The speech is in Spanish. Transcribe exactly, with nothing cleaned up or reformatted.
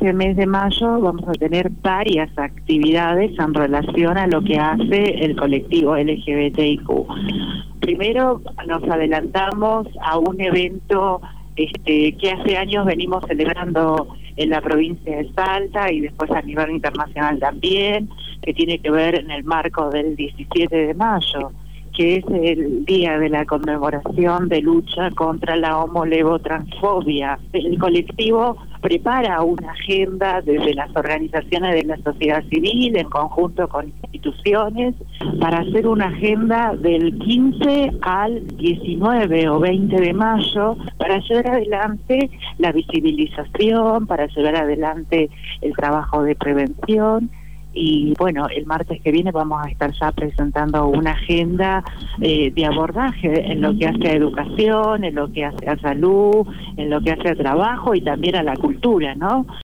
este mes de mayo vamos a tener varias actividades en relación a lo que hace el colectivo L G B T I Q. Primero nos adelantamos a un evento este, que hace años venimos celebrando en la provincia de Salta y después a nivel internacional también, que tiene que ver en el marco del diecisiete de mayo, que es el día de la conmemoración de lucha contra la homo-levo-transfobia. El colectivo prepara una agenda desde las organizaciones de la sociedad civil, en conjunto con instituciones, para hacer una agenda del quince al diecinueve o veinte de mayo, para llevar adelante la visibilización, para llevar adelante el trabajo de prevención. Y bueno, el martes que viene vamos a estar ya presentando una agenda eh, de abordaje en lo que hace a educación, en lo que hace a salud, en lo que hace a trabajo y también a la cultura, ¿no?